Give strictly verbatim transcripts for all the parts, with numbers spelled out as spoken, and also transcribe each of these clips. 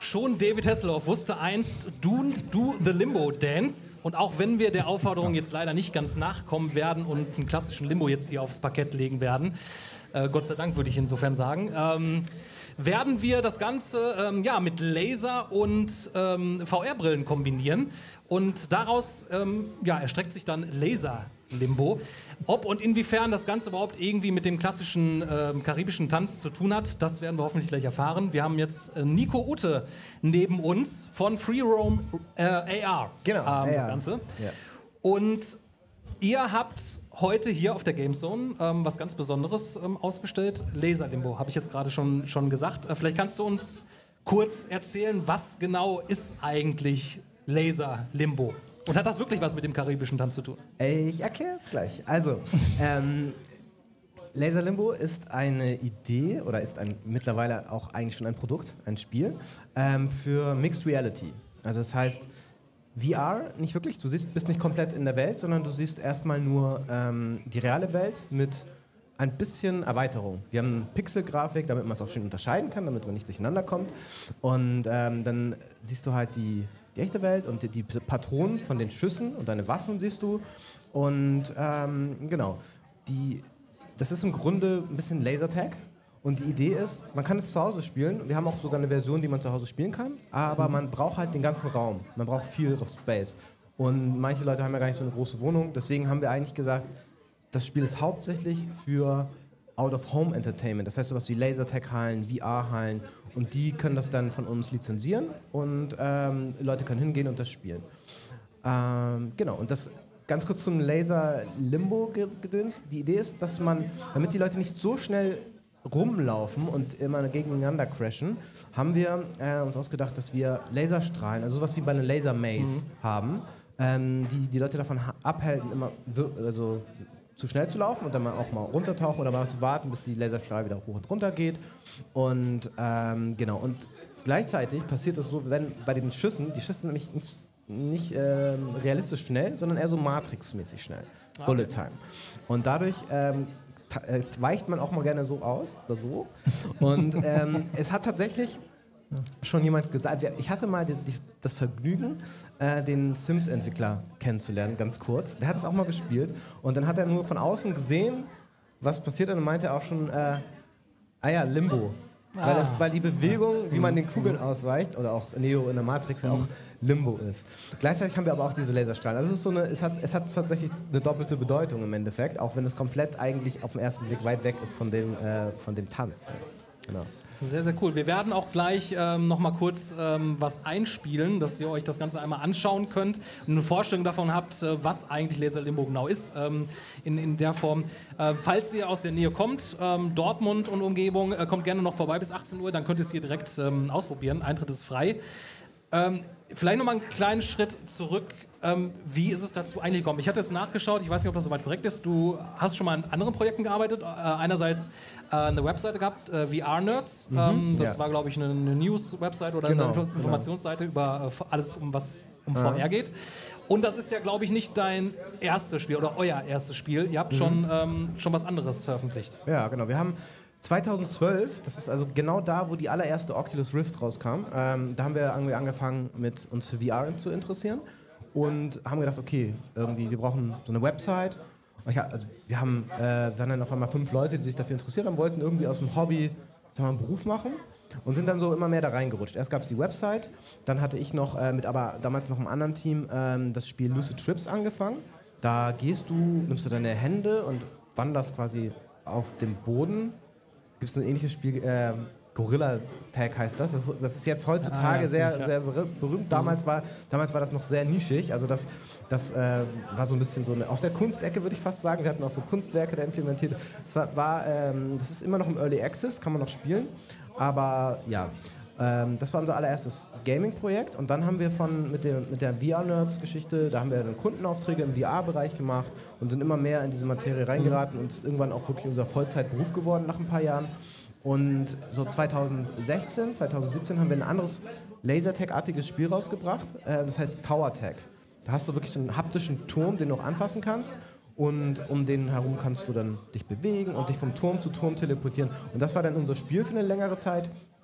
schon David Hasselhoff wusste einst, don't do the Limbo Dance. Und auch wenn wir der Aufforderung jetzt leider nicht ganz nachkommen werden und einen klassischen Limbo jetzt hier aufs Parkett legen werden, äh, Gott sei Dank würde ich insofern sagen, ähm, werden wir das Ganze ähm, ja, mit Laser und ähm, V R-Brillen kombinieren. Und daraus ähm, ja, erstreckt sich dann Laser-Limbo. Ob und inwiefern das Ganze überhaupt irgendwie mit dem klassischen äh, karibischen Tanz zu tun hat, das werden wir hoffentlich gleich erfahren. Wir haben jetzt äh, Nico Ute neben uns von Free Roam äh, A R. Genau, ähm, A R. Das Ganze. Ja. Und ihr habt heute hier auf der Gamezone ähm, was ganz Besonderes ähm, ausgestellt. Laser Limbo, habe ich jetzt gerade schon, schon gesagt. Äh, vielleicht kannst du uns kurz erzählen, was genau ist eigentlich Laser Limbo? Und hat das wirklich was mit dem karibischen Tanz zu tun? Ich erkläre es gleich. Also, ähm, Laser Limbo ist eine Idee oder ist ein, mittlerweile auch eigentlich schon ein Produkt, ein Spiel ähm, für Mixed Reality. Also das heißt, V R nicht wirklich, du siehst, bist nicht komplett in der Welt, sondern du siehst erstmal nur ähm, die reale Welt mit ein bisschen Erweiterung. Wir haben eine Pixelgrafik, damit man es auch schön unterscheiden kann, damit man nicht durcheinander kommt. Und ähm, dann siehst du halt die, die echte Welt und die, die Patronen von den Schüssen und deine Waffen siehst du. Und ähm, genau, die, das ist im Grunde ein bisschen Lasertag. Und die Idee ist, man kann es zu Hause spielen. Wir haben auch sogar eine Version, die man zu Hause spielen kann. Aber man braucht halt den ganzen Raum. Man braucht viel Space. Und manche Leute haben ja gar nicht so eine große Wohnung. Deswegen haben wir eigentlich gesagt, das Spiel ist hauptsächlich für Out-of-Home-Entertainment. Das heißt sowas wie Lasertag-Hallen, V R-Hallen. Und die können das dann von uns lizenzieren. Und ähm, Leute können hingehen und das spielen. Ähm, genau, und das ganz kurz zum Laser-Limbo-Gedöns. Die Idee ist, dass man, damit die Leute nicht so schnell rumlaufen und immer gegeneinander crashen, haben wir äh, uns ausgedacht, dass wir Laserstrahlen, also sowas wie bei einer Laser-Maze mhm. haben, ähm, die die Leute davon abhalten, immer also zu schnell zu laufen und dann mal auch mal runtertauchen oder mal zu warten, bis die Laserstrahl wieder hoch und runter geht. Und ähm, genau, und gleichzeitig passiert es so, wenn bei den Schüssen, die Schüsse nämlich nicht, nicht ähm, realistisch schnell, sondern eher so Matrix-mäßig schnell. Okay. Bullet Time. Und dadurch ähm, weicht man auch mal gerne so aus oder so. Und ähm, es hat tatsächlich schon jemand gesagt, ich hatte mal die, die, das Vergnügen, äh, den Sims-Entwickler kennenzulernen, ganz kurz. Der hat es auch mal gespielt und dann hat er nur von außen gesehen, was passiert und meinte auch schon, äh, ah ja, Limbo. Ah. Weil, das, weil die Bewegung, wie man den Kugeln ausweicht, oder auch Neo in der Matrix ja auch Limbo ist. Gleichzeitig haben wir aber auch diese Laserstrahlen. Also es, ist so eine, es, hat, es hat tatsächlich eine doppelte Bedeutung im Endeffekt, auch wenn es komplett eigentlich auf den ersten Blick weit weg ist von dem, äh, von dem Tanz. Genau. Sehr, sehr cool. Wir werden auch gleich ähm, noch mal kurz ähm, was einspielen, dass ihr euch das Ganze einmal anschauen könnt und eine Vorstellung davon habt, äh, was eigentlich Laser Limbo genau ist, ähm, in, in der Form. Äh, falls ihr aus der Nähe kommt, ähm, Dortmund und Umgebung, äh, kommt gerne noch vorbei bis achtzehn Uhr, dann könnt ihr es hier direkt ähm, ausprobieren. Eintritt ist frei. Ähm, vielleicht noch mal einen kleinen Schritt zurück. Ähm, wie ist es dazu eigentlich gekommen? Ich hatte jetzt nachgeschaut, ich weiß nicht, ob das soweit korrekt ist. Du hast schon mal an anderen Projekten gearbeitet. Äh, einerseits äh, eine Webseite gehabt, äh, V R-Nerds. Mhm, ähm, das ja. war, glaube ich, eine, eine News-Webseite oder genau, eine Informationsseite genau. über äh, alles, um was um ja. V R geht. Und das ist ja, glaube ich, nicht dein erstes Spiel oder euer erstes Spiel. Ihr habt mhm. schon, ähm, schon was anderes veröffentlicht. Ja, genau. Wir haben zweitausendzwölf, das ist also genau da, wo die allererste Oculus Rift rauskam, ähm, da haben wir angefangen, mit uns für V R zu interessieren. Und haben gedacht, okay, irgendwie, wir brauchen so eine Website. Also wir haben, äh, wir waren dann auf einmal fünf Leute, die sich dafür interessiert haben, wollten irgendwie aus dem Hobby, sagen wir mal, einen Beruf machen und sind dann so immer mehr da reingerutscht. Erst gab es die Website, dann hatte ich noch äh, mit aber damals noch einem anderen Team ähm, das Spiel Lucid Trips angefangen. Da gehst du, nimmst du deine Hände und wanderst quasi auf dem Boden. Gibt es ein ähnliches Spiel, äh, Gorilla Tag heißt das. Das ist, das ist jetzt heutzutage ah, ja, sehr, ich, ja. sehr berühmt. Damals war, damals war das noch sehr nischig. Also das, das äh, war so ein bisschen so eine, aus der Kunstecke, würde ich fast sagen. Wir hatten auch so Kunstwerke da implementiert. Das, war, ähm, das ist immer noch im Early Access, kann man noch spielen. Aber ja, ähm, das war unser allererstes Gaming-Projekt. Und dann haben wir von, mit, dem, mit der V R-Nerds-Geschichte, da haben wir dann Kundenaufträge im V R-Bereich gemacht und sind immer mehr in diese Materie reingeraten und ist irgendwann auch wirklich unser Vollzeitberuf geworden nach ein paar Jahren. Und so zweitausendsechzehn, zweitausendsiebzehn haben wir ein anderes Lasertag-artiges Spiel rausgebracht, äh, das heißt Tower Tag. Da hast du wirklich so einen haptischen Turm, den du auch anfassen kannst und um den herum kannst du dann dich bewegen und dich vom Turm zu Turm teleportieren. Und das war dann unser Spiel für eine längere Zeit.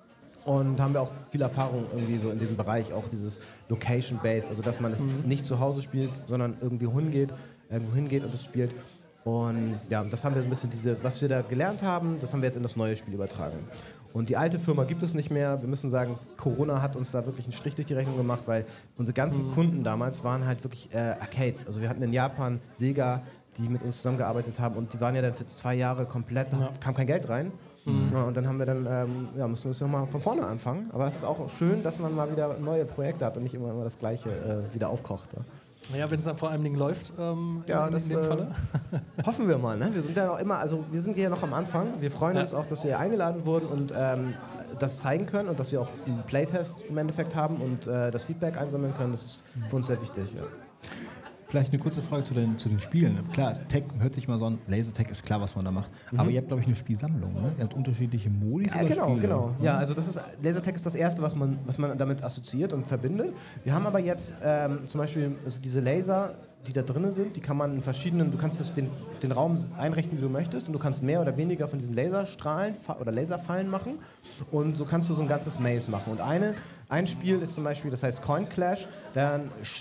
und haben wir auch viel Erfahrung irgendwie so in diesem Bereich, auch dieses Location-Based, also dass man es mhm. nicht zu Hause spielt, sondern irgendwie hingeht, irgendwo hingeht und es spielt. Und ja, das haben wir so ein bisschen, diese, was wir da gelernt haben, das haben wir jetzt in das neue Spiel übertragen. Und die alte Firma gibt es nicht mehr. Wir müssen sagen, Corona hat uns da wirklich einen Strich durch die Rechnung gemacht, weil unsere ganzen mhm. Kunden damals waren halt wirklich äh, Arcades. Also wir hatten in Japan Sega, die mit uns zusammengearbeitet haben und die waren ja dann für zwei Jahre komplett, da ja. kam kein Geld rein. Mhm. Ja, und dann haben wir dann, ähm, ja, müssen wir uns nochmal von vorne anfangen. Aber es ist auch schön, dass man mal wieder neue Projekte hat und nicht immer, immer das Gleiche äh, wieder aufkocht. Ja. Ja, wenn es dann vor allem Dingen läuft, ähm, ja, in, das, in dem äh, Falle. Hoffen wir mal. Ne? Wir sind ja noch immer, also wir sind hier noch am Anfang. Wir freuen ja. uns auch, dass wir eingeladen wurden und ähm, das zeigen können und dass wir auch einen Playtest im Endeffekt haben und äh, das Feedback einsammeln können. Das ist für uns sehr wichtig. Ja. Vielleicht eine kurze Frage zu den, zu den Spielen. Klar, Tech hört sich mal so an, Lasertag ist klar, was man da macht. Mhm. Aber ihr habt, glaube ich, eine Spielsammlung, ne? Ihr habt unterschiedliche Modis ja, oder genau, Spiele. Genau, ja, also das ist, Lasertag ist das Erste, was man, was man damit assoziiert und verbindet. Wir haben aber jetzt ähm, zum Beispiel also diese Laser, die da drin sind, die kann man in verschiedenen, du kannst das, den, den Raum einrichten, wie du möchtest und du kannst mehr oder weniger von diesen Laserstrahlen oder Laserfallen machen und so kannst du so ein ganzes Maze machen. Und eine, ein Spiel ist zum Beispiel, das heißt Coin Clash, dann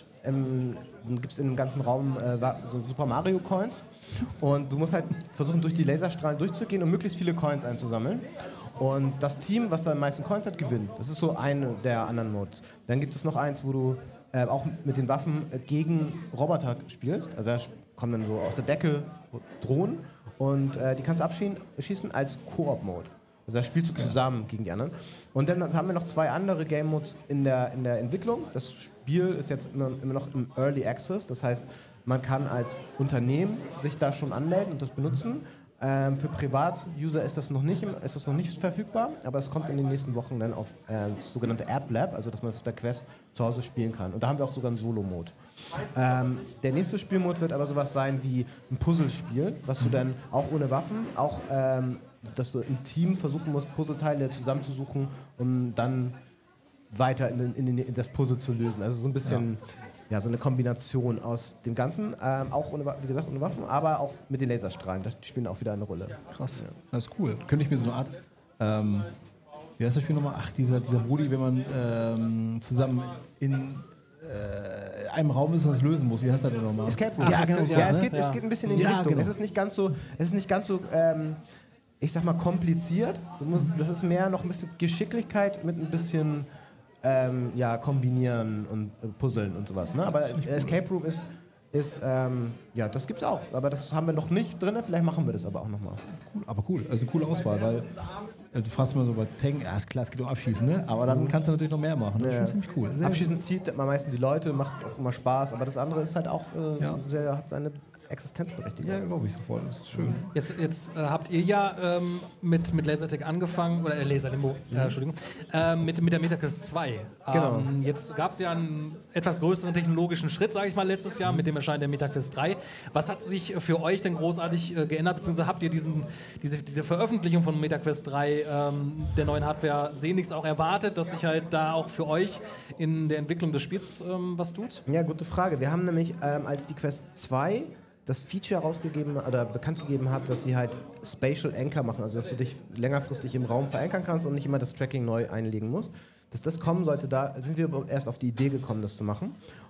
ähm, gibt es in dem ganzen Raum äh, so Super Mario Coins und du musst halt versuchen, durch die Laserstrahlen durchzugehen und möglichst viele Coins einzusammeln. Und das Team, was da am meisten Coins hat, gewinnt. Das ist so eine der anderen Modes. Dann gibt es noch eins, wo du äh, auch mit den Waffen äh, gegen Roboter spielst. Also da kommen dann so aus der Decke Drohnen und äh, die kannst du abschießen als Koop-Mode. Also da spielst du zusammen gegen die anderen. Und dann haben wir noch zwei andere Game Modes in der, in der Entwicklung. Das Spiel ist jetzt immer, immer noch im Early Access. Das heißt, man kann als Unternehmen sich da schon anmelden und das benutzen. Ähm, für Privat-User ist das noch nicht, ist das noch nicht verfügbar, aber es kommt in den nächsten Wochen dann auf äh, das sogenannte App Lab, also dass man es auf der Quest zu Hause spielen kann. Und da haben wir auch sogar einen Solo-Mode. Ähm, der nächste Spielmode wird aber sowas sein wie ein Puzzlespiel, was du dann auch ohne Waffen, auch ähm, dass du im Team versuchen musst, Puzzleteile zusammenzusuchen, um dann weiter in, in, in das Puzzle zu lösen. Also so ein bisschen, ja, ja so eine Kombination aus dem Ganzen, ähm, auch ohne, wie gesagt, ohne Waffen, aber auch mit den Laserstrahlen. Das spielen auch wieder eine Rolle. Krass, ja. Das ist cool. Könnte ich mir so eine Art, ähm, wie heißt das Spiel nochmal? Ach, dieser, dieser Modi, wenn man ähm, zusammen in äh, einem Raum ist und es lösen muss. Wie heißt das denn nochmal? Escape Room. Ja, genau, so ja, es geht, ja. es geht ein bisschen in die ja, Richtung. Genau. Es ist nicht ganz so, es ist nicht ganz so ähm, ich sag mal, kompliziert. Du musst, das ist mehr noch ein bisschen Geschicklichkeit mit ein bisschen ähm, ja, kombinieren und äh, puzzeln und sowas. Ne? Aber Escape Room ist, ist ähm, ja, das gibt's auch. Aber das haben wir noch nicht drin. Vielleicht machen wir das aber auch nochmal. Cool, aber cool. Also eine coole Auswahl, weil äh, du fragst mal so bei Teng, ja ist klar, es geht um Abschießen, ne? Aber dann kannst du natürlich noch mehr machen. Das ja. ist schon ziemlich cool. Sehr Abschießen zieht am meisten die Leute, macht auch immer Spaß. Aber das andere ist halt auch äh, ja. sehr, hat seine Existenzberechtigung. Ja, glaube ich sofort. Das ist schön. Jetzt, jetzt äh, habt ihr ja ähm, mit, mit Lasertag angefangen, oder äh, Laserlimbo, mhm. äh, Entschuldigung, äh, mit, mit der MetaQuest zwei. Genau. Ähm, jetzt gab es ja einen etwas größeren technologischen Schritt, sage ich mal, letztes Jahr mit dem Erscheinen der MetaQuest drei. Was hat sich für euch denn großartig äh, geändert, beziehungsweise habt ihr diesen, diese, diese Veröffentlichung von MetaQuest drei ähm, der neuen Hardware sehnlichst auch erwartet, dass sich halt da auch für euch in der Entwicklung des Spiels ähm, was tut? Ja, gute Frage. Wir haben nämlich, ähm, als die Quest zwei das Feature rausgegeben oder bekannt gegeben hat, dass sie halt Spatial Anchor machen, also dass du dich längerfristig im Raum verankern kannst und nicht immer das Tracking neu einlegen musst. Dass das kommen sollte, da sind wir erst auf die Idee gekommen, das zu machen.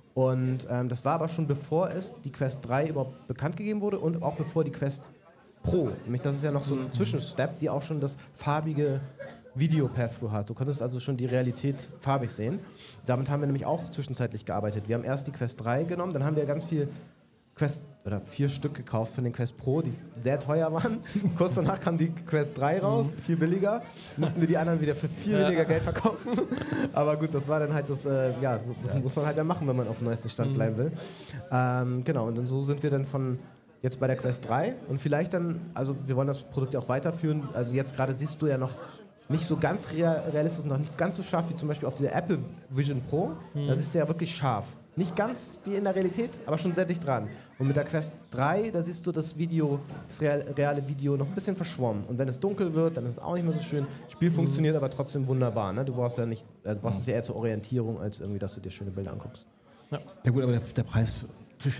Und ähm, das war aber schon bevor es die Quest drei überhaupt bekannt gegeben wurde und auch bevor die Quest Pro, nämlich das ist ja noch so ein Zwischenstep, die auch schon das farbige Video-Path-Through hat. Du konntest also schon die Realität farbig sehen. Damit haben wir nämlich auch zwischenzeitlich gearbeitet. Wir haben erst die Quest drei genommen, dann haben wir ganz viel Quest, oder vier Stück gekauft von den Quest Pro, die sehr teuer waren. Kurz danach kam die Quest drei raus, mhm. viel billiger. Mussten wir die anderen wieder für viel weniger Geld verkaufen. Aber gut, das war dann halt das, äh, ja, das ja. muss man halt dann machen, wenn man auf dem neuesten Stand mhm. bleiben will. Ähm, genau, und dann so sind wir dann von jetzt bei der Quest drei und vielleicht dann, also wir wollen das Produkt ja auch weiterführen. Also jetzt gerade siehst du ja noch nicht so ganz realistisch und noch nicht ganz so scharf wie zum Beispiel auf dieser Apple Vision Pro. Mhm. Da siehst du ja wirklich scharf. Nicht ganz wie in der Realität, aber schon sehr dicht dran. Und mit der Quest drei, da siehst du das Video, das reale Video noch ein bisschen verschwommen. Und wenn es dunkel wird, dann ist es auch nicht mehr so schön. Das Spiel funktioniert mhm. aber trotzdem wunderbar. Ne? Du brauchst ja nicht, äh, du brauchst es ja eher zur Orientierung, als irgendwie, dass du dir schöne Bilder anguckst. Ja, ja gut, aber der, der Preis zwischen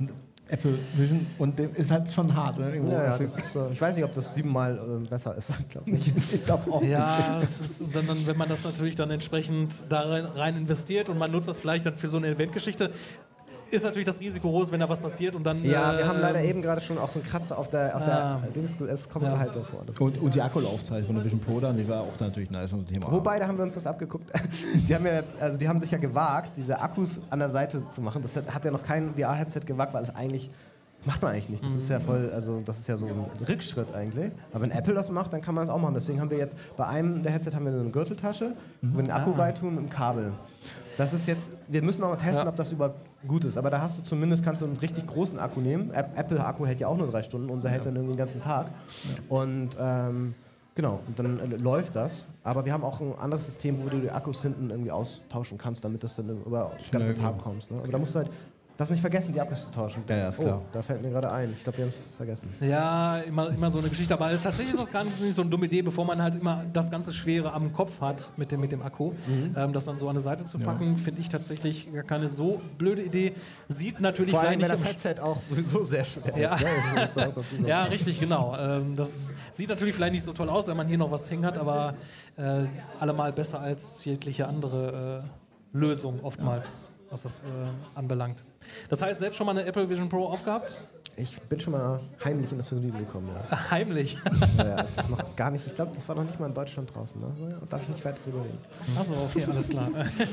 Apple Vision und dem ist halt schon hart. Ne? Irgendwo. Ja, ja, das ist, äh, ich weiß nicht, ob das siebenmal äh, besser ist. Ich glaube nicht. Ich glaube auch Ja, das ist, und dann, dann, wenn man das natürlich dann entsprechend da rein, rein investiert und man nutzt das vielleicht dann für so eine Eventgeschichte, ist natürlich das Risiko groß, wenn da was passiert und dann... Ja, äh, wir haben leider eben gerade schon auch so einen Kratzer auf der, auf Ah. der Dings, es kommt Ja. halt so vor. Das Und, und die Akkulaufzeit von der Vision Pro dann, die war auch natürlich nice und Thema. Wobei, da haben wir uns was abgeguckt. Die haben ja jetzt, also die haben sich ja gewagt, diese Akkus an der Seite zu machen. Das hat, hat ja noch kein V R-Headset gewagt, weil es eigentlich macht man eigentlich nicht. Das ist ja voll, also das ist ja so ein Rückschritt eigentlich. Aber wenn Apple das macht, dann kann man das auch machen. Deswegen haben wir jetzt bei einem der Headset haben wir eine Gürteltasche, wo wir den Akku reintun mit dem Kabel. Das ist jetzt, wir müssen noch mal testen, Ja. ob das überhaupt gut ist. Aber da hast du zumindest, kannst du einen richtig großen Akku nehmen. Apple-Akku hält ja auch nur drei Stunden, unser hält dann irgendwie den ganzen Tag. Und ähm, genau, und dann äh, läuft das. Aber wir haben auch ein anderes System, wo du die Akkus hinten irgendwie austauschen kannst, damit das dann über den ganzen Schnell, Tag kommst. Ne? Aber da musst du halt, darfst nicht vergessen, die Akkus zu tauschen. Ja, ja, ist klar. Oh, da fällt mir gerade ein. Ich glaube, wir haben es vergessen. Ja, immer, immer so eine Geschichte. Aber tatsächlich ist das gar nicht so eine dumme Idee, bevor man halt immer das ganze Schwere am Kopf hat mit dem, mit dem Akku. Mhm. Ähm, das dann so an der Seite zu packen, finde ich tatsächlich gar keine so blöde Idee. Sieht natürlich Vor allem, wenn vielleicht das nicht... Headset auch sowieso sehr schwer Ja. ist. Ne? Das muss man auch dazu sagen. Ja, richtig, genau. Ähm, das sieht natürlich vielleicht nicht so toll aus, wenn man hier noch was hängen hat, aber äh, allemal besser als jegliche andere äh, Lösung oftmals, was das äh, anbelangt. Das heißt, selbst schon mal eine Apple Vision Pro aufgehabt? Ich bin schon mal heimlich in das Vergnügen gekommen. Ja. Heimlich. Ja, ja, das ist noch gar nicht, ich glaube, das war noch nicht mal in Deutschland draußen. Also, ja, darf ich nicht weiter drüber reden. Achso, okay, alles klar.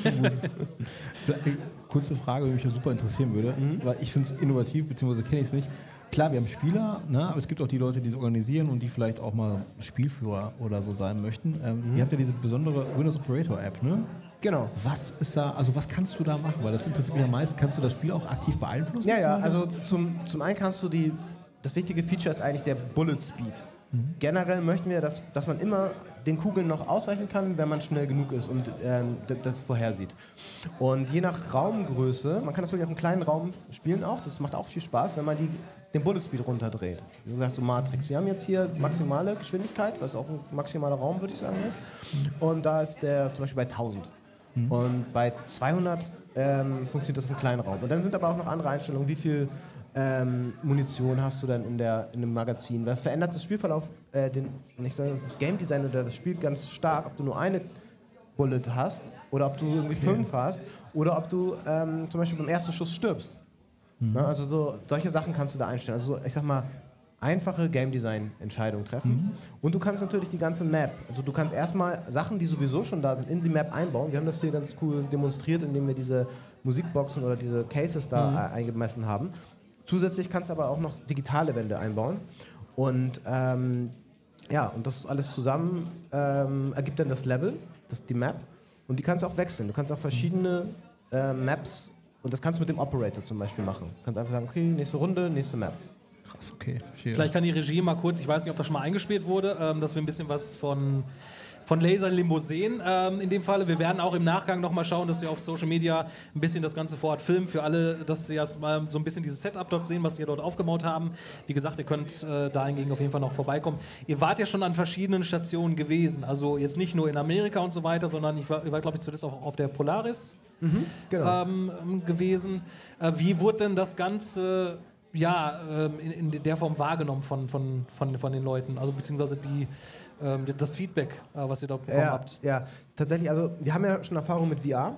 Vielleicht eine kurze Frage, die mich ja super interessieren würde, weil ich finde es innovativ, beziehungsweise kenne ich es nicht. Klar, wir haben Spieler, ne, aber es gibt auch die Leute, die es organisieren und die vielleicht auch mal Spielführer oder so sein möchten. Ähm, Ihr habt ja diese besondere Windows Operator App, ne? Genau. Was ist da, also was kannst du da machen? Weil das interessiert mich am meisten. Kannst du das Spiel auch aktiv beeinflussen? Ja, ja, also zum, zum einen kannst du die, das wichtige Feature ist eigentlich der Bullet Speed. Generell möchten wir, dass, dass man immer den Kugeln noch ausweichen kann, wenn man schnell genug ist und ähm, d- das vorhersieht. Und je nach Raumgröße, man kann das wirklich auf einem kleinen Raum spielen auch, das macht auch viel Spaß, wenn man die, den Bullet Speed runterdreht. Du sagst so Matrix. Wir haben jetzt hier maximale Geschwindigkeit, was auch ein maximaler Raum, würde ich sagen, ist. Und da ist der zum Beispiel bei tausend. Und bei zweihundert ähm, funktioniert das im kleinen Raum. Und dann sind aber auch noch andere Einstellungen, wie viel ähm, Munition hast du dann in, der, in dem Magazin. Das verändert das Spielverlauf, äh, den, nicht so, das Game Design oder das Spiel ganz stark, ob du nur eine Bullet hast oder ob du irgendwie fünf hast oder ob du ähm, zum Beispiel beim ersten Schuss stirbst. Mhm. Na, also so, solche Sachen kannst du da einstellen. Also so, ich sag mal, einfache Game Design Entscheidungen treffen. Mhm. Und du kannst natürlich die ganze Map, also du kannst erstmal Sachen, die sowieso schon da sind, in die Map einbauen. Wir haben das hier ganz cool demonstriert, indem wir diese Musikboxen oder diese Cases da mhm. eingemessen haben. Zusätzlich kannst du aber auch noch digitale Wände einbauen. Und ähm, ja, und das alles zusammen ähm, ergibt dann das Level, das, die Map. Und die kannst du auch wechseln. Du kannst auch verschiedene äh, Maps, und das kannst du mit dem Operator zum Beispiel machen. Du kannst einfach sagen, okay, nächste Runde, nächste Map. Krass, okay. Verstehe. Vielleicht kann die Regie mal kurz, ich weiß nicht, ob das schon mal eingespielt wurde, ähm, dass wir ein bisschen was von, von Laser Limbo sehen. Ähm, in dem Falle, wir werden auch im Nachgang nochmal schauen, dass wir auf Social Media ein bisschen das Ganze vor Ort filmen, für alle, dass sie erst mal so ein bisschen dieses Setup dort sehen, was wir dort aufgebaut haben. Wie gesagt, ihr könnt äh, dahingegen auf jeden Fall noch vorbeikommen. Ihr wart ja schon an verschiedenen Stationen gewesen, also jetzt nicht nur in Amerika und so weiter, sondern ich war, ich war glaube ich, zuletzt auch auf der Polaris Mhm, genau. ähm, gewesen. Äh, wie wurde denn das Ganze ja, ähm, in, in der Form wahrgenommen von, von, von, von den Leuten, also beziehungsweise die, ähm, das Feedback, äh, was ihr dort bekommen ja, habt? Ja, tatsächlich, also wir haben ja schon Erfahrung mit V R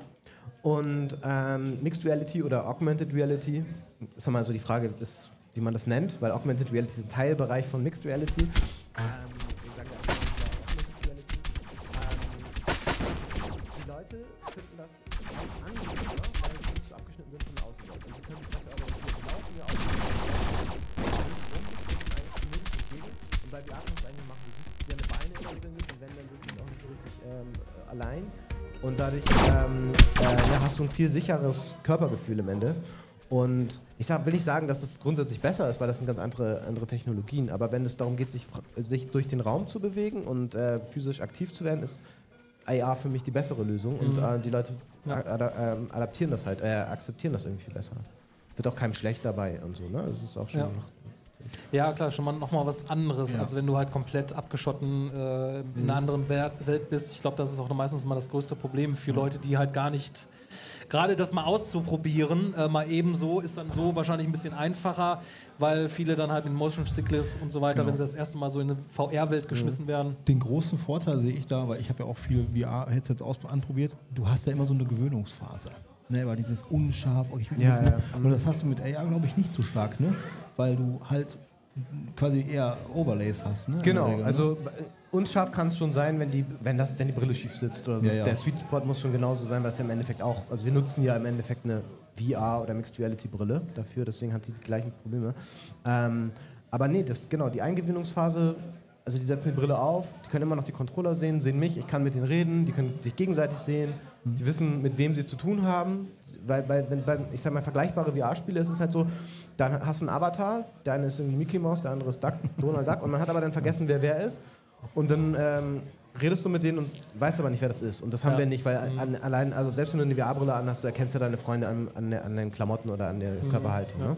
und ähm, Mixed Reality oder Augmented Reality, ist ja mal so die Frage, ist, wie man das nennt, weil Augmented Reality ist ein Teilbereich von Mixed Reality. Ähm, deswegen sagen wir Augmented Reality. Ähm, die Leute finden das auch angenehmer, weil sie nicht so abgeschnitten sind von der Außenwelt. Und sie können sich das orientieren. Die laufen ja auch und bei V R kannst du eigentlich machen, du siehst deine Beine immer wieder nicht und wenn, dann wirklich auch nicht so richtig ähm, allein. Und dadurch ähm, äh, ja, hast du ein viel sicheres Körpergefühl am Ende. Und ich sag, will nicht sagen, dass es grundsätzlich besser ist, weil das sind ganz andere, andere Technologien. Aber wenn es darum geht, sich, sich durch den Raum zu bewegen und äh, physisch aktiv zu werden, ist A R für mich die bessere Lösung. Mhm. Und äh, die Leute Ja. ad, äh, adaptieren das halt, äh, akzeptieren das irgendwie viel besser. Wird auch keinem schlecht dabei und so, ne? Es ist auch schon. Ja. Ja, klar, schon mal nochmal was anderes, Ja. als wenn du halt komplett abgeschotten äh, in einer anderen Welt, Welt bist. Ich glaube, das ist auch meistens mal das größte Problem für Leute, die halt gar nicht gerade das mal auszuprobieren, äh, mal eben so, ist dann so wahrscheinlich ein bisschen einfacher, weil viele dann halt mit Motion Sickness und so weiter, Genau. wenn sie das erste Mal so in eine V R-Welt geschmissen werden. Den großen Vorteil sehe ich da, weil ich habe ja auch viele V R-Headsets aus- anprobiert, du hast ja immer so eine Gewöhnungsphase. Ne, weil dieses unscharf, oh, ich will Ja, wissen, ja. und das hast du mit A R, glaube ich, nicht so stark, ne? Weil du halt quasi eher Overlays hast, ne? In Genau, der Regel, ne? also äh, unscharf kann es schon sein, wenn die, wenn, das, wenn die Brille schief sitzt oder so. Ja, ja. Der Sweet Spot muss schon genauso sein, weil es ja im Endeffekt auch, also wir nutzen ja im Endeffekt eine V R oder Mixed Reality Brille dafür, deswegen hat die die gleichen Probleme. Ähm, aber nee, das, genau, die Eingewöhnungsphase, also die setzen die Brille auf, die können immer noch die Controller sehen, sehen mich, ich kann mit denen reden, die können sich gegenseitig sehen, die wissen, mit wem sie zu tun haben, weil, weil wenn bei, ich sag mal, vergleichbare V R-Spiele ist es halt so, dann hast du einen Avatar, der eine ist irgendwie Mickey Mouse, der andere ist Duck, Donald Duck und man hat aber dann vergessen, wer wer ist und dann ähm, redest du mit denen und weißt aber nicht, wer das ist und das haben Ja. wir nicht, weil an, allein, also selbst wenn du eine V R-Brille anhast, du erkennst ja deine Freunde an, an, der- an den Klamotten oder an der Körperhaltung. Ne?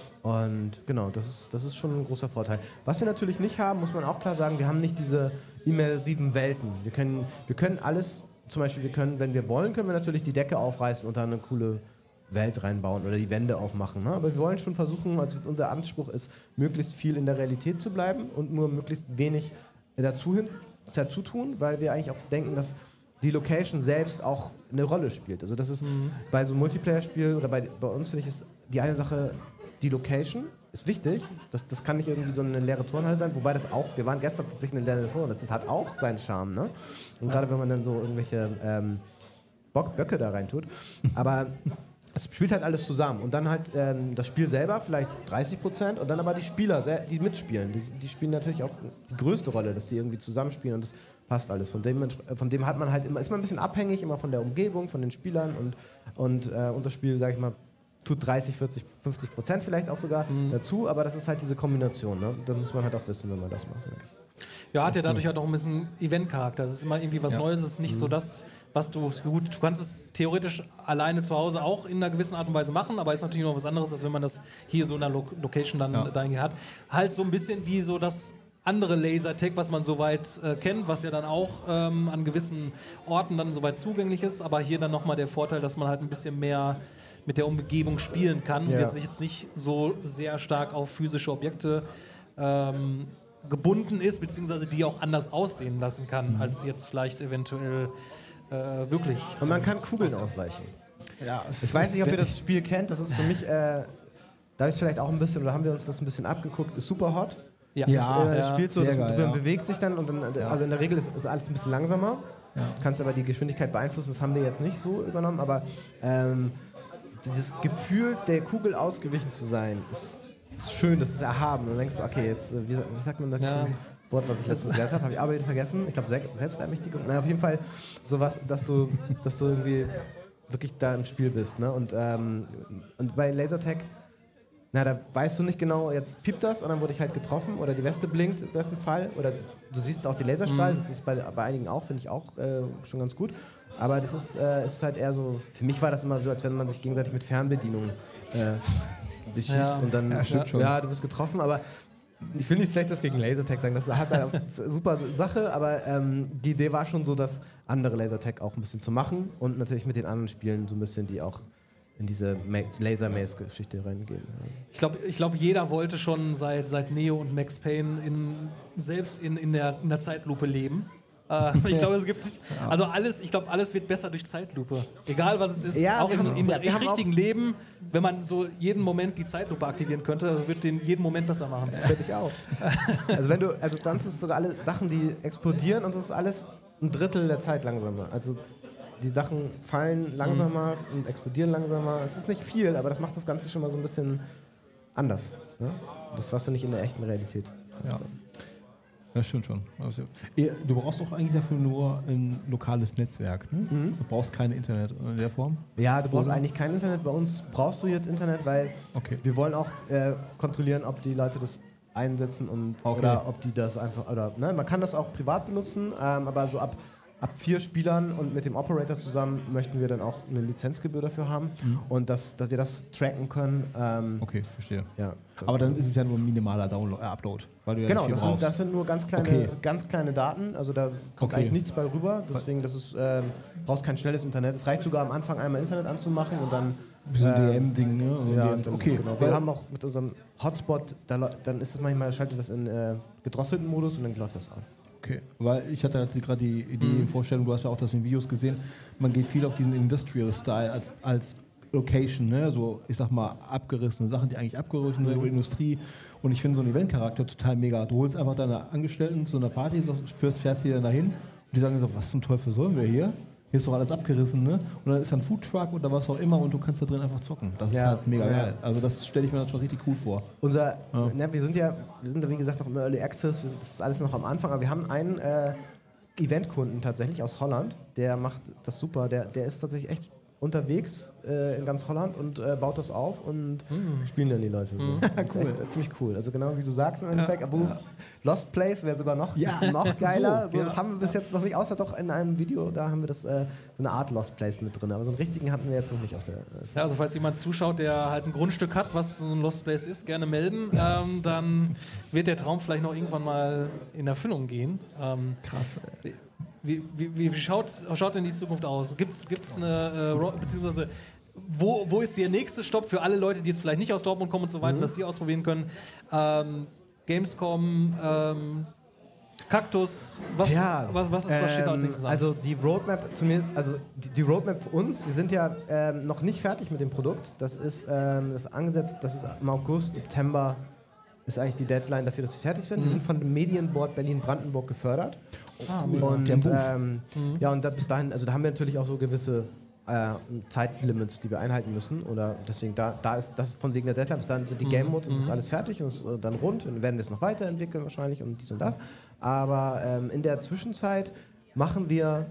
Und genau, das ist, das ist schon ein großer Vorteil. Was wir natürlich nicht haben, muss man auch klar sagen, wir haben nicht diese immersiven Welten. Wir können, wir können alles, zum Beispiel, wir können, wenn wir wollen, können wir natürlich die Decke aufreißen und da eine coole Welt reinbauen oder die Wände aufmachen. Ne? Aber wir wollen schon versuchen, also unser Anspruch ist, möglichst viel in der Realität zu bleiben und nur möglichst wenig dazu, hin, dazu tun, weil wir eigentlich auch denken, dass die Location selbst auch eine Rolle spielt. Also das ist bei so Multiplayer-Spielen oder bei, bei uns finde ich ist die eine Sache, die Location ist wichtig. Das, das kann nicht irgendwie so eine leere Turnhalle sein, wobei das auch, wir waren gestern tatsächlich in der leeren Turnhalle, das hat auch seinen Charme. Ne? Und gerade wenn man dann so irgendwelche ähm, Bock, Böcke da rein tut. Aber es spielt halt alles zusammen. Und dann halt ähm, das Spiel selber, vielleicht dreißig Prozent, und dann aber die Spieler, sel- die mitspielen. Die, die spielen natürlich auch die größte Rolle, dass die irgendwie zusammenspielen und das passt alles. Von dem, von dem hat man halt immer, ist man ein bisschen abhängig, immer von der Umgebung, von den Spielern und, und äh, unser Spiel, sag ich mal, tut dreißig, vierzig, fünfzig Prozent vielleicht auch sogar Mhm. dazu, aber das ist halt diese Kombination. Ne? Das muss man halt auch wissen, wenn man das macht. Ja, hat ja dadurch halt auch ein bisschen Event-Charakter. Es ist immer irgendwie was Ja. Neues, es ist nicht so das, was du, gut, du kannst es theoretisch alleine zu Hause auch in einer gewissen Art und Weise machen, aber ist natürlich noch was anderes, als wenn man das hier so in einer Lo Location dann Ja. dahin hat. Halt so ein bisschen wie so das andere Lasertag, was man soweit äh, kennt, was ja dann auch ähm, an gewissen Orten dann soweit zugänglich ist, aber hier dann nochmal der Vorteil, dass man halt ein bisschen mehr mit der Umgebung spielen kann und Ja. jetzt sich jetzt nicht so sehr stark auf physische Objekte ähm, gebunden ist, beziehungsweise die auch anders aussehen lassen kann, Mhm. als jetzt vielleicht eventuell äh, wirklich. Und man kann Kugeln ausweichen. Ja, Ich weiß nicht, ob ihr das Spiel kennt. Das ist für mich, äh, da ist vielleicht auch ein bisschen, oder haben wir uns das ein bisschen abgeguckt, ist super hot. Ja, Das Ja, äh, ja, spielt so, sehr das, geil, man ja. bewegt sich dann und dann, also in der Regel ist, ist alles ein bisschen langsamer. Du kannst aber die Geschwindigkeit beeinflussen, das haben wir jetzt nicht so übernommen, aber ähm, dieses Gefühl, der Kugel ausgewichen zu sein, ist, ist schön, das ist erhaben. Und dann denkst du, okay, jetzt, äh, wie, wie sagt man das Ja. zum Wort, was ich letztens gelernt habe, habe ich aber wieder vergessen. Ich glaube, Se Selbstermächtigung. Na, auf jeden Fall sowas, dass du, dass du irgendwie wirklich da im Spiel bist. Ne? Und, ähm, und bei Lasertag, na, da weißt du nicht genau, jetzt piept das und dann wurde ich halt getroffen oder die Weste blinkt im besten Fall oder du siehst auch die Laserstrahlen, das ist bei, bei einigen auch, finde ich auch äh, schon ganz gut. Aber das ist, äh, ist halt eher so, für mich war das immer so, als wenn man sich gegenseitig mit Fernbedienung äh, beschießt Ja. und dann, Ja, stimmt schon. ja, du bist getroffen, aber ich will nichts Schlechtes gegen Lasertag sagen, das hat eine super Sache, aber ähm, die Idee war schon so, das andere Lasertag auch ein bisschen zu machen und natürlich mit den anderen Spielen so ein bisschen, die auch in diese Laser-Maze-Geschichte reingehen. Ich glaube, ich glaub, jeder wollte schon seit, seit Neo und Max Payne in, selbst in, in, der, in der Zeitlupe leben. Äh, ich glaube, es gibt also alles, ich glaube, alles wird besser durch Zeitlupe. Egal was es ist, Ja, auch wir im, haben- im ja, wir haben richtigen Leben, wenn man so jeden Moment die Zeitlupe aktivieren könnte, das wird den jeden Moment besser machen. Finde ich auch. Also wenn du, also dann ist es sogar alle Sachen, die explodieren und es ist alles ein Drittel der Zeit langsamer. Also die Sachen fallen langsamer Mhm. und explodieren langsamer. Es ist nicht viel, aber das macht das Ganze schon mal so ein bisschen anders. Ne? Das, was du nicht in der echten Realität hast. Ja. Das stimmt schon. Also, eh, du brauchst doch eigentlich dafür nur ein lokales Netzwerk. Ne? Du brauchst kein Internet in der Form. Ja, du brauchst Oder? eigentlich kein Internet. Bei uns brauchst du jetzt Internet, weil Okay. wir wollen auch äh, kontrollieren, ob die Leute das einsetzen und Okay. oder ob die das einfach oder ne, man kann das auch privat benutzen, ähm, aber so ab ab vier Spielern und mit dem Operator zusammen möchten wir dann auch eine Lizenzgebühr dafür haben mhm. und dass, dass wir das tracken können. Ähm, okay, verstehe. Ja. Aber dann ist es ja nur ein minimaler Download, äh, Upload. Weil du ja genau, nicht viel das, sind, das sind nur ganz kleine, okay. ganz kleine Daten, also da kommt okay. eigentlich nichts bei rüber, deswegen das ist, ähm, brauchst kein schnelles Internet. Es reicht sogar am Anfang einmal Internet anzumachen und dann so ein D M-Ding, ne? Also ja, dann, dann, okay. Genau. Wir haben auch mit unserem Hotspot, da, dann ist es manchmal, schaltet das in äh, gedrosselten Modus und dann läuft das an. Okay, weil ich hatte gerade die Idee mhm. in Vorstellung, du hast ja auch das in Videos gesehen, man geht viel auf diesen Industrial-Style als, als Location, ne? So, ich sag mal, abgerissene Sachen, die eigentlich abgerissene mhm. Industrie. Und ich finde so einen Eventcharakter total mega. Du holst einfach deine Angestellten zu einer Party, fährst, fährst hier dann dahin und die sagen so, was zum Teufel sollen wir hier? Hier ist doch alles abgerissen, ne? Und dann ist da ein Foodtruck oder was auch immer und du kannst da drin einfach zocken. Das ja, ist halt mega ja. geil. Also das stelle ich mir dann schon richtig cool vor. Unser, ja. ne, wir sind ja, wir sind wie gesagt noch im Early Access, das ist alles noch am Anfang, aber wir haben einen äh, Eventkunden tatsächlich aus Holland, der macht das super, der, der ist tatsächlich echt unterwegs äh, in ganz Holland und äh, baut das auf und mm. spielen dann die Leute so. Mm. Das ist echt äh, ziemlich cool. Also genau wie du sagst im Endeffekt, ja, aber ja. Lost Place wäre sogar noch, ja. noch geiler. so, so, ja. Das haben wir bis jetzt noch nicht, außer doch in einem Video, da haben wir das äh, so eine Art Lost Place mit drin. Aber so einen richtigen hatten wir jetzt noch nicht auf der. Äh, ja, also falls jemand zuschaut, der halt ein Grundstück hat, was so ein Lost Place ist, gerne melden. Ähm, dann wird der Traum vielleicht noch irgendwann mal in Erfüllung gehen. Ähm, Krass. Wie, wie, wie schaut, schaut denn die Zukunft aus? Gibt es eine, äh, beziehungsweise wo, wo ist der nächste Stopp für alle Leute, die jetzt vielleicht nicht aus Dortmund kommen und so weiter, mhm. dass die ausprobieren können? Ähm, Gamescom, ähm, Kaktus, was, ja, was, was, ist, was steht da als nächstes an? Also die Roadmap zu mir, also die, die Roadmap für uns, wir sind ja ähm, noch nicht fertig mit dem Produkt. Das ist, ähm, das ist angesetzt, das ist im August, September ist eigentlich die Deadline dafür, dass wir fertig werden. Mhm. Wir sind von dem Medienboard Berlin-Brandenburg gefördert. Ah, und ähm, mhm. ja, und da, bis dahin, also da haben wir natürlich auch so gewisse äh, Zeitlimits, die wir einhalten müssen. Oder deswegen, da, da ist das von wegen der Deadline, bis dahin sind die Game Modes mhm. und das ist alles fertig und ist äh, dann rund und wir werden das noch weiterentwickeln wahrscheinlich und dies und das. Aber ähm, in der Zwischenzeit machen wir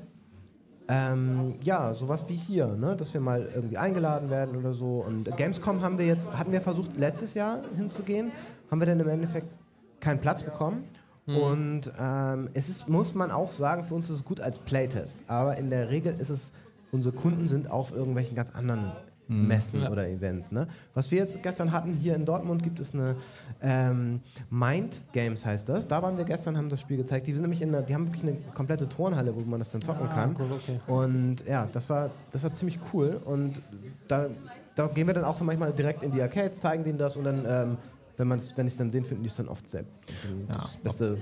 ähm, ja, sowas wie hier, ne? Dass wir mal irgendwie eingeladen werden oder so. Und Gamescom haben wir jetzt, hatten wir versucht letztes Jahr hinzugehen, haben wir dann im Endeffekt keinen Platz bekommen. Mhm. Und ähm, es ist, muss man auch sagen, für uns ist es gut als Playtest. Aber in der Regel ist es, unsere Kunden sind auf irgendwelchen ganz anderen mhm. Messen ja. oder Events. Ne? Was wir jetzt gestern hatten, hier in Dortmund gibt es eine ähm, Mind Games heißt das. Da waren wir gestern, haben das Spiel gezeigt. Die sind nämlich in einer, die haben wirklich eine komplette Turnhalle, wo man das dann zocken ah, kann. Cool, okay. Und ja, das war, das war ziemlich cool. Und da, da gehen wir dann auch so manchmal direkt in die Arcades, zeigen denen das und dann ähm, wenn man es wenn die es dann sehen, finden die es dann oft sehr ja. das beste,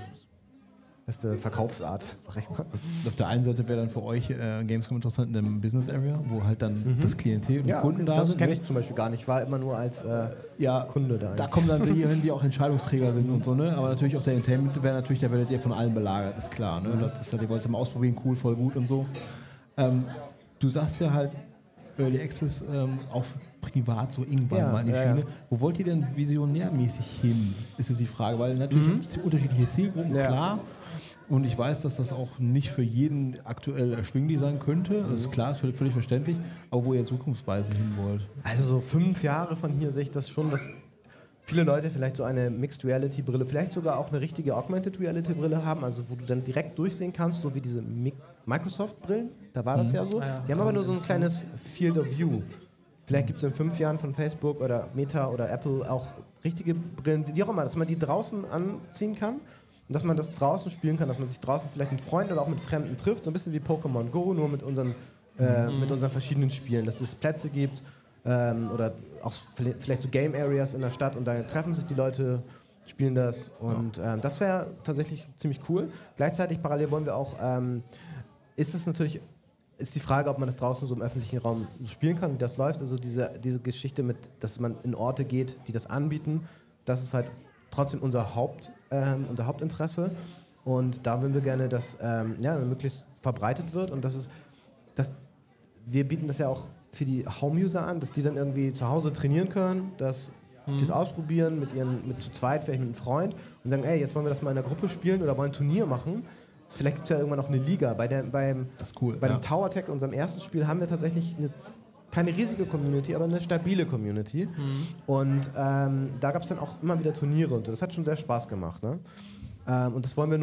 beste Verkaufsart, sag ich mal. Auf der einen Seite wäre dann für euch äh, Gamescom interessant in dem Business Area, wo halt dann mhm. das Klientel und ja, die Kunden okay. da das sind. Das kenne ich zum Beispiel gar nicht. Ich war immer nur als äh, ja, Kunde da. Da kommen dann die hin, die auch Entscheidungsträger sind und so, ne? Aber natürlich auf der Entertainment wäre natürlich, da werdet ihr von allen belagert, ist klar. Ne? Mhm. Das ist halt, ihr wollt es mal ausprobieren, cool, voll gut und so. Ähm, du sagst ja halt, Early Access ähm, auch privat so irgendwann ja, mal in die ja, Schiene. Ja. Wo wollt ihr denn visionärmäßig hin, ist jetzt die Frage, weil natürlich mhm. gibt es unterschiedliche Zielgruppen, ja. klar. Und ich weiß, dass das auch nicht für jeden aktuell erschwinglich sein könnte. Das ist klar, völlig, völlig verständlich. Aber wo ihr zukunftsweise hin wollt? Also so fünf Jahre von hier sehe ich das schon, dass viele Leute vielleicht so eine Mixed Reality Brille, vielleicht sogar auch eine richtige Augmented Reality Brille haben, also wo du dann direkt durchsehen kannst, so wie diese Microsoft Brillen, da war das mhm. ja so. Ja, die haben aber nur so ein kleines Field of View. Vielleicht gibt es in fünf Jahren von Facebook oder Meta oder Apple auch richtige Brillen, wie auch immer, dass man die draußen anziehen kann und dass man das draußen spielen kann, dass man sich draußen vielleicht mit Freunden oder auch mit Fremden trifft, so ein bisschen wie Pokémon Go, nur mit unseren, äh, mhm. mit unseren verschiedenen Spielen, dass es Plätze gibt ähm, oder auch vielleicht so Game Areas in der Stadt und da treffen sich die Leute, spielen das und ähm, das wäre tatsächlich ziemlich cool. Gleichzeitig parallel wollen wir auch, ähm, ist es natürlich ist die Frage, ob man das draußen so im öffentlichen Raum spielen kann, wie das läuft. Also diese, diese Geschichte mit, dass man in Orte geht, die das anbieten, das ist halt trotzdem unser, Haupt, ähm, unser Hauptinteresse. Und da wollen wir gerne, dass ähm, ja, möglichst verbreitet wird. Und das ist, dass wir bieten das ja auch für die Home-User an, dass die dann irgendwie zu Hause trainieren können, dass mhm. die das ausprobieren mit ihren, mit zu zweit, vielleicht mit einem Freund und sagen, ey, jetzt wollen wir das mal in der Gruppe spielen oder wollen ein Turnier machen. Vielleicht gibt es ja irgendwann noch eine Liga. Bei, der, beim, das ist cool, bei ja. dem Tower Tech, unserem ersten Spiel, haben wir tatsächlich eine, keine riesige Community, aber eine stabile Community. Mhm. Und ähm, da gab es dann auch immer wieder Turniere und das hat schon sehr Spaß gemacht. Ne? Ähm, und das wollen wir nur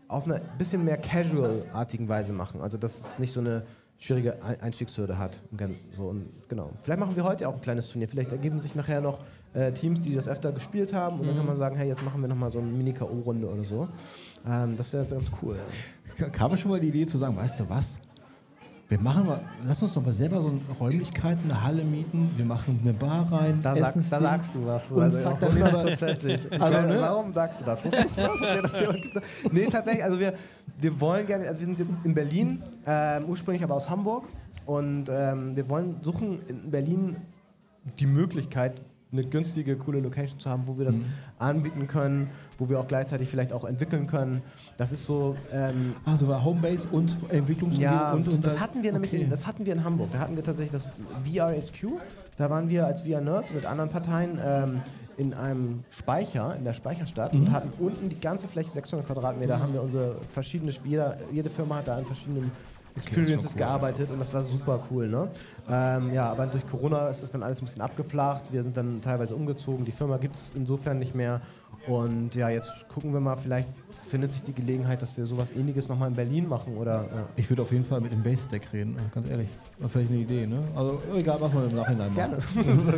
auf eine bisschen mehr casual-artigen Weise machen. Also dass es nicht so eine schwierige Einstiegshürde hat. So, und genau. Vielleicht machen wir heute auch ein kleines Turnier. Vielleicht ergeben sich nachher noch äh, Teams, die das öfter gespielt haben. Und mhm. dann kann man sagen, hey, jetzt machen wir nochmal so eine Mini-K O-Runde oder so. Ähm, das wäre ganz cool. Ja. Kam mir schon mal die Idee zu sagen, weißt du was? Wir machen mal, lass uns doch mal selber so eine Räumlichkeit, eine Halle mieten. Wir machen eine Bar rein. Da, sag, da sagst du was. Und also zack, dann hundertprozentig. Also, ne? Warum sagst du das? Wusstest du das? Nee, tatsächlich. Also wir, wir wollen gerne, also wir sind in Berlin, ähm, ursprünglich aber aus Hamburg. Und ähm, wir wollen suchen in Berlin die Möglichkeit, eine günstige, coole Location zu haben, wo wir das mhm. anbieten können, wo wir auch gleichzeitig vielleicht auch entwickeln können. Das ist so... Ähm, also war Homebase und Entwicklungsstudio ja, und, und... das hatten wir nämlich okay. in, das hatten wir in Hamburg. Da hatten wir tatsächlich das V R H Q. Da waren wir als V R-Nerds mit anderen Parteien ähm, in einem Speicher, in der Speicherstadt mhm. und hatten unten die ganze Fläche, sechshundert Quadratmeter, mhm. haben wir unsere verschiedene... Jeder, jede Firma hat da an verschiedenen Experiences okay, cool. gearbeitet und das war super cool, ne? Ähm, ja, aber durch Corona ist das dann alles ein bisschen abgeflacht. Wir sind dann teilweise umgezogen. Die Firma gibt es insofern nicht mehr. Und ja, jetzt gucken wir mal, vielleicht findet sich die Gelegenheit, dass wir sowas Ähnliches nochmal in Berlin machen. Oder, ja. Ich würde auf jeden Fall mit dem Base-Stack reden, ganz ehrlich. War vielleicht eine Idee, ne? Also egal, machen wir im Nachhinein mal. Gerne.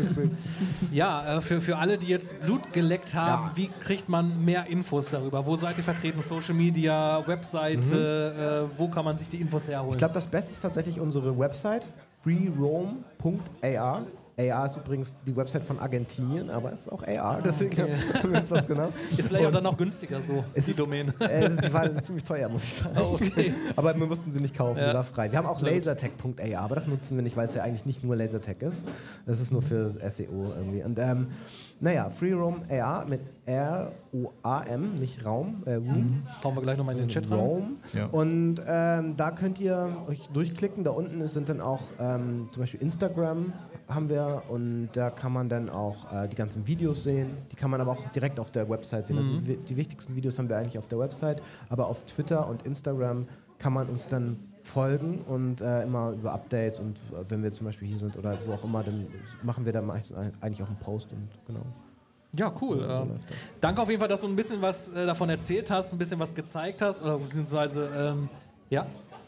Ja, äh, für, für alle, die jetzt Blut geleckt haben, ja. wie kriegt man mehr Infos darüber? Wo seid ihr vertreten? Social Media, Webseite? Mhm. Äh, wo kann man sich die Infos herholen? Ich glaube, das Beste ist tatsächlich unsere Website, free roam punkt a r. A R ist übrigens die Website von Argentinien, aber es ist auch A R, deswegen okay. haben wir uns das genau. Ist vielleicht auch dann noch günstiger so, es die ist, Domain. Äh, die war ziemlich teuer, muss ich sagen. Oh, okay. Aber wir mussten sie nicht kaufen, ja. die war frei. Wir haben auch lasertech punkt a r, aber das nutzen wir nicht, weil es ja eigentlich nicht nur Lasertech ist. Das ist nur für das S E O irgendwie. Und ähm, naja, FreeRoam A R mit R O A M, nicht Raum. Äh, mhm. Hauen wir gleich nochmal in den Chat rein. Ja. Und ähm, da könnt ihr euch durchklicken. Da unten sind dann auch ähm, zum Beispiel Instagram haben wir und da kann man dann auch äh, die ganzen Videos sehen. Die kann man aber auch direkt auf der Website sehen. Mhm. Also die, die wichtigsten Videos haben wir eigentlich auf der Website, aber auf Twitter und Instagram kann man uns dann folgen und äh, immer über Updates und äh, wenn wir zum Beispiel hier sind oder wo auch immer, dann machen wir da meistens eigentlich auch einen Post und genau. Ja, cool. Ja, so ähm, danke auf jeden Fall, dass du ein bisschen was äh, davon erzählt hast, ein bisschen was gezeigt hast oder beziehungsweise, ähm, ja.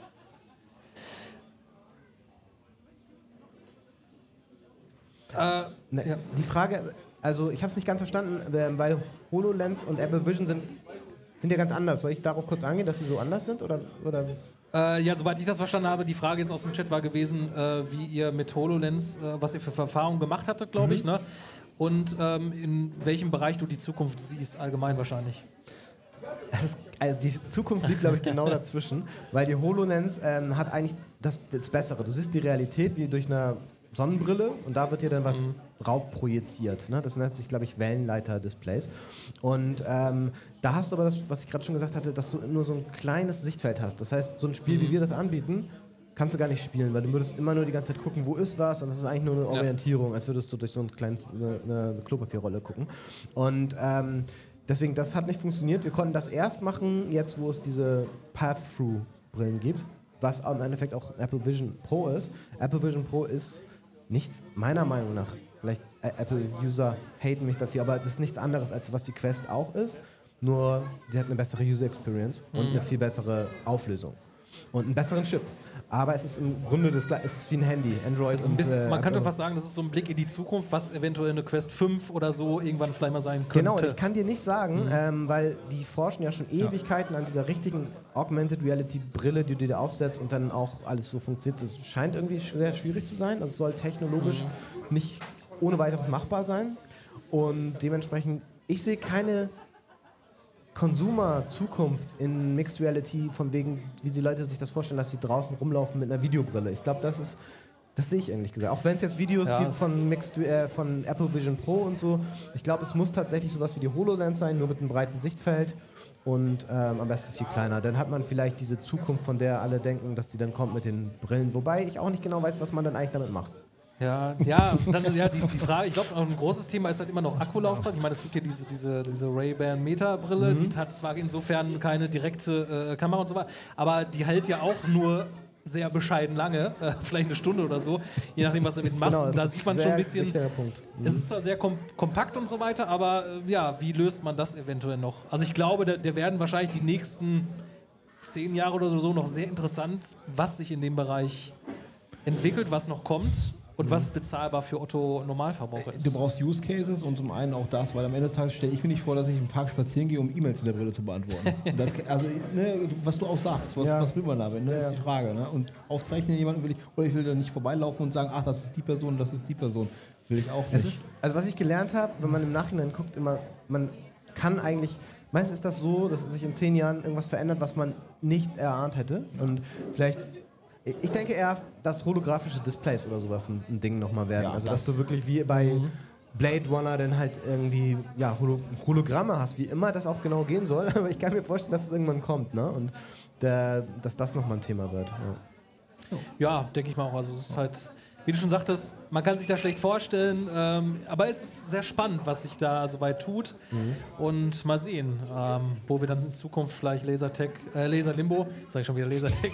Äh, ne, ja. Die Frage, also ich habe es nicht ganz verstanden, weil HoloLens und Apple Vision sind, sind ja ganz anders. Soll ich darauf kurz eingehen, dass sie so anders sind? Oder, oder? Äh, ja, soweit ich das verstanden habe, die Frage jetzt aus dem Chat war gewesen, äh, wie ihr mit HoloLens, äh, was ihr für Erfahrungen gemacht hattet, glaube mhm. ich, ne? Und ähm, in welchem Bereich du die Zukunft siehst, allgemein wahrscheinlich. Ist, also die Zukunft liegt, glaube ich, genau dazwischen, weil die HoloLens ähm, hat eigentlich das, das Bessere. Du siehst die Realität wie durch eine Sonnenbrille und da wird dir dann was mhm. drauf projiziert. Ne? Das nennt sich, glaube ich, Wellenleiter-Displays. Und ähm, da hast du aber das, was ich gerade schon gesagt hatte, dass du nur so ein kleines Sichtfeld hast. Das heißt, so ein Spiel, mhm. wie wir das anbieten, kannst du gar nicht spielen, weil du würdest immer nur die ganze Zeit gucken, wo ist was und das ist eigentlich nur eine Orientierung, ja. als würdest du durch so ein kleines, eine, eine Klopapierrolle gucken. Und ähm, deswegen, das hat nicht funktioniert. Wir konnten das erst machen, jetzt wo es diese Path-Through-Brillen gibt, was im Endeffekt auch Apple Vision Pro ist. Apple Vision Pro ist nichts, meiner Meinung nach, vielleicht Apple-User haten mich dafür, aber das ist nichts anderes, als was die Quest auch ist, nur die hat eine bessere User-Experience mhm. und eine viel bessere Auflösung und einen besseren Chip. Aber es ist im Grunde das gleiche, es ist wie ein Handy, Android ein bisschen, und, man äh, könnte fast sagen, das ist so ein Blick in die Zukunft, was eventuell eine Quest fünf oder so irgendwann vielleicht mal sein könnte. Genau, und ich kann dir nicht sagen, mhm. ähm, weil die forschen ja schon Ewigkeiten ja. an dieser richtigen Augmented Reality Brille, die du dir aufsetzt und dann auch alles so funktioniert. Das scheint irgendwie sehr schwierig zu sein, also es soll technologisch mhm. nicht ohne weiteres machbar sein und dementsprechend, ich sehe keine Consumer-Zukunft in Mixed Reality, von wegen, wie die Leute sich das vorstellen, dass sie draußen rumlaufen mit einer Videobrille. Ich glaube, das ist, das sehe ich ehrlich gesagt. Auch wenn es jetzt Videos ja, gibt von, Mixed, äh, von Apple Vision Pro und so, ich glaube, es muss tatsächlich sowas wie die HoloLens sein, nur mit einem breiten Sichtfeld und ähm, am besten viel kleiner. Dann hat man vielleicht diese Zukunft, von der alle denken, dass die dann kommt mit den Brillen, wobei ich auch nicht genau weiß, was man dann eigentlich damit macht. Ja, ja, dann, ja die, die Frage, ich glaube, ein großes Thema ist halt immer noch Akkulaufzeit. Ich meine, es gibt hier diese, diese, diese Ray-Ban Meta-Brille, mhm. die hat zwar insofern keine direkte äh, Kamera und so weiter, aber die hält ja auch nur sehr bescheiden lange, äh, vielleicht eine Stunde oder so, je nachdem, was du damit machst. Genau, und da sieht man schon ein bisschen, Punkt. Mhm. es ist zwar sehr kom kompakt und so weiter, aber äh, ja, wie löst man das eventuell noch? Also ich glaube, da, da werden wahrscheinlich die nächsten zehn Jahre oder so noch sehr interessant, was sich in dem Bereich entwickelt, was noch kommt und mhm. was bezahlbar für Otto Normalverbraucher ist. Du brauchst Use Cases und zum einen auch das, weil am Ende des Tages stelle ich mir nicht vor, dass ich im Park spazieren gehe, um E-Mails mit der Brille zu beantworten. Und das, also, ne, was du auch sagst, was, ja. was will man damit, ne, ja. ist die Frage. Ne? Und aufzeichnen jemanden will ich, oder ich will da nicht vorbeilaufen und sagen, ach, das ist die Person, das ist die Person. Will ich auch nicht. Es ist, also was ich gelernt habe, wenn man im Nachhinein guckt, immer, man kann eigentlich, meistens ist das so, dass sich in zehn Jahren irgendwas verändert, was man nicht erahnt hätte. Und vielleicht, ich denke eher, dass holographische Displays oder sowas ein, ein Ding nochmal werden. Ja, also das dass du wirklich wie bei mhm. Blade Runner dann halt irgendwie ja, Holo- Hologramme hast, wie immer das auch genau gehen soll. Aber ich kann mir vorstellen, dass es irgendwann kommt, ne? Und der, dass das nochmal ein Thema wird. Ja, ja denke ich mal auch. Also es ist halt, wie du schon sagtest, man kann sich das schlecht vorstellen, ähm, aber es ist sehr spannend, was sich da soweit tut. Mhm. Und mal sehen, ähm, wo wir dann in Zukunft vielleicht Lasertech, äh, Laser Limbo, sag ich schon wieder Lasertech,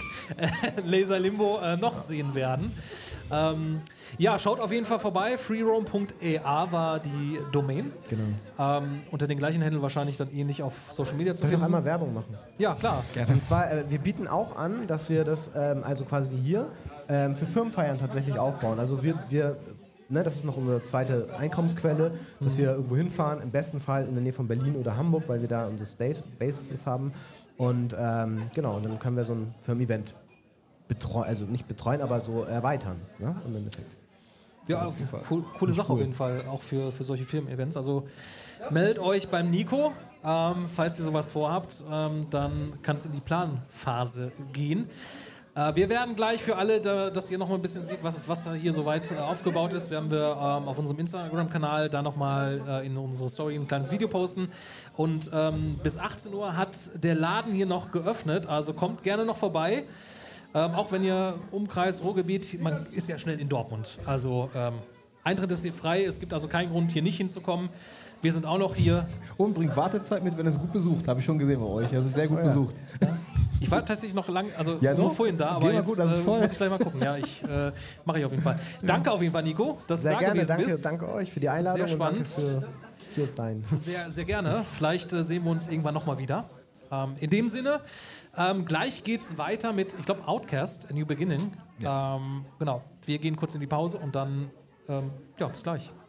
Laser Limbo äh, noch sehen werden. Ähm, ja, schaut auf jeden Fall vorbei. freeroam punkt a war die Domain. Genau. Ähm, unter den gleichen Händen wahrscheinlich dann ähnlich auf Social Media zu finden. finden. Noch einmal Werbung machen? Ja, klar. Ja. Und zwar, äh, wir bieten auch an, dass wir das, ähm, also quasi wie hier, ähm, für Firmenfeiern tatsächlich aufbauen. Also wir, wir ne, das ist noch unsere zweite Einkommensquelle, dass mhm. wir irgendwo hinfahren, im besten Fall in der Nähe von Berlin oder Hamburg, weil wir da unsere State Bases haben. Und ähm, genau, und dann können wir so ein Firmen-Event betreuen, also nicht betreuen, aber so erweitern, ne, im Endeffekt. Ja, cool, coole Sache cool. auf jeden Fall, auch für, für solche Firmen-Events. Also meldet euch beim Nico, ähm, falls ihr sowas vorhabt, ähm, dann kann es in die Planphase gehen. Äh, wir werden gleich für alle, da, dass ihr noch mal ein bisschen seht, was, was hier soweit äh, aufgebaut ist, werden wir ähm, auf unserem Instagram-Kanal da noch mal äh, in unsere Story ein kleines Video posten. Und ähm, bis achtzehn Uhr hat der Laden hier noch geöffnet, also kommt gerne noch vorbei. Ähm, auch wenn ihr Umkreis, Ruhrgebiet, man ist ja schnell in Dortmund. Also ähm, Eintritt ist hier frei, es gibt also keinen Grund, hier nicht hinzukommen. Wir sind auch noch hier. Und bringt Wartezeit mit, wenn es gut besucht. Habe ich schon gesehen bei euch. Also sehr gut oh, ja. besucht. Ja. Ich war tatsächlich noch lang, also ja, nur vorhin da, aber jetzt gut, äh, muss ich gleich mal gucken. Ja, ich äh, mache ich auf jeden Fall. Danke auf jeden Fall, Nico, dass sehr du da gerne, gewesen danke, bist. Danke euch für die Einladung. Sehr spannend. Und danke für, für dein. Sehr, sehr gerne. Vielleicht äh, sehen wir uns irgendwann nochmal wieder. Ähm, in dem Sinne, ähm, gleich geht's weiter mit, ich glaube, Outcast, A New Beginning. Ja. Ähm, genau, wir gehen kurz in die Pause und dann, ähm, ja, bis gleich.